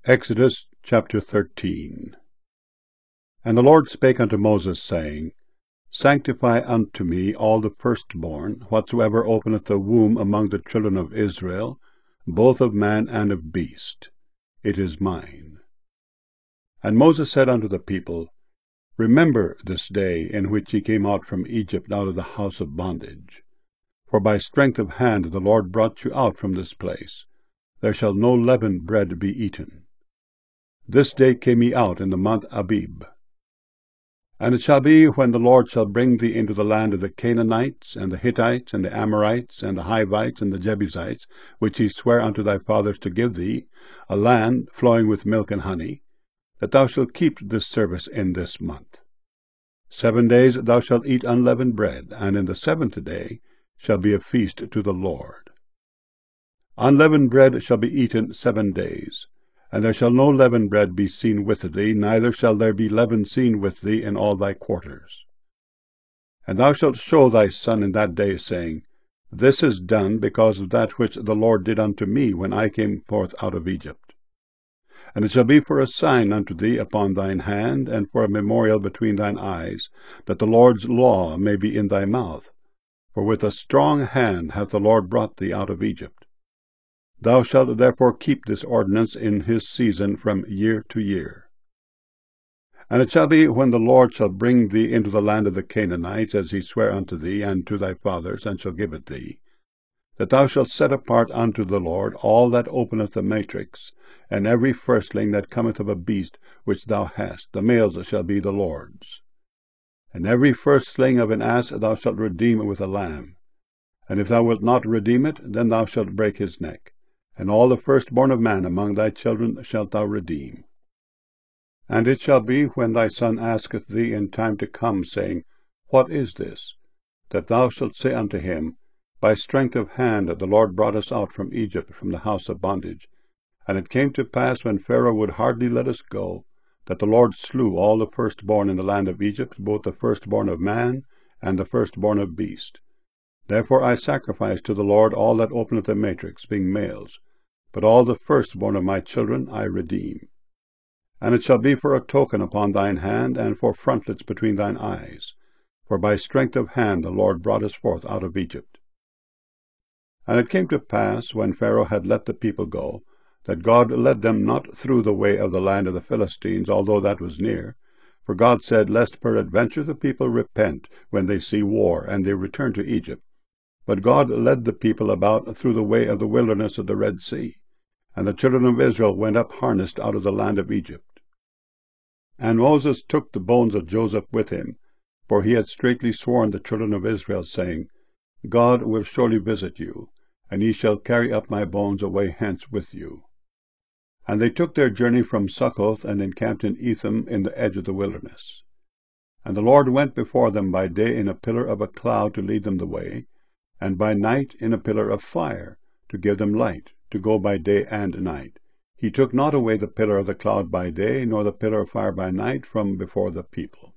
Exodus chapter 13. And the Lord spake unto Moses, saying, Sanctify unto me all the firstborn, whatsoever openeth the womb among the children of Israel, both of man and of beast. It is mine. And Moses said unto the people, Remember this day in which ye came out from Egypt out of the house of bondage. For by strength of hand the Lord brought you out from this place. There shall no leavened bread be eaten. This day came ye out in the month Abib. And it shall be, when the Lord shall bring thee into the land of the Canaanites, and the Hittites, and the Amorites, and the Hivites, and the Jebusites, which he sware unto thy fathers to give thee, a land flowing with milk and honey, that thou shalt keep this service in this month. 7 days thou shalt eat unleavened bread, and in the 7th day shall be a feast to the Lord. Unleavened bread shall be eaten 7 days. And there shall no leavened bread be seen with thee, neither shall there be leaven seen with thee in all thy quarters. And thou shalt show thy son in that day, saying, This is done because of that which the Lord did unto me when I came forth out of Egypt. And it shall be for a sign unto thee upon thine hand, and for a memorial between thine eyes, that the Lord's law may be in thy mouth. For with a strong hand hath the Lord brought thee out of Egypt. Thou shalt therefore keep this ordinance in his season from year to year. And it shall be, when the Lord shall bring thee into the land of the Canaanites, as he sware unto thee and to thy fathers, and shall give it thee, that thou shalt set apart unto the Lord all that openeth the matrix, and every firstling that cometh of a beast which thou hast, the males shall be the Lord's. And every firstling of an ass thou shalt redeem with a lamb. And if thou wilt not redeem it, then thou shalt break his neck. And all the firstborn of man among thy children shalt thou redeem. And it shall be, when thy son asketh thee in time to come, saying, What is this? That thou shalt say unto him, By strength of hand the Lord brought us out from Egypt, from the house of bondage. And it came to pass, when Pharaoh would hardly let us go, that the Lord slew all the firstborn in the land of Egypt, both the firstborn of man and the firstborn of beast. Therefore I sacrifice to the Lord all that openeth the matrix, being males. But all the firstborn of my children I redeem. And it shall be for a token upon thine hand, and for frontlets between thine eyes. For by strength of hand the Lord brought us forth out of Egypt. And it came to pass, when Pharaoh had let the people go, that God led them not through the way of the land of the Philistines, although that was near. For God said, Lest peradventure the people repent when they see war, and they return to Egypt. But God led the people about through the way of the wilderness of the Red Sea. And the children of Israel went up harnessed out of the land of Egypt. And Moses took the bones of Joseph with him, for he had straitly sworn the children of Israel, saying, God will surely visit you, and ye shall carry up my bones away hence with you. And they took their journey from Succoth, and encamped in Etham in the edge of the wilderness. And the Lord went before them by day in a pillar of a cloud to lead them the way, and by night in a pillar of fire to give them light, to go by day and night. He took not away the pillar of the cloud by day, nor the pillar of fire by night from before the people.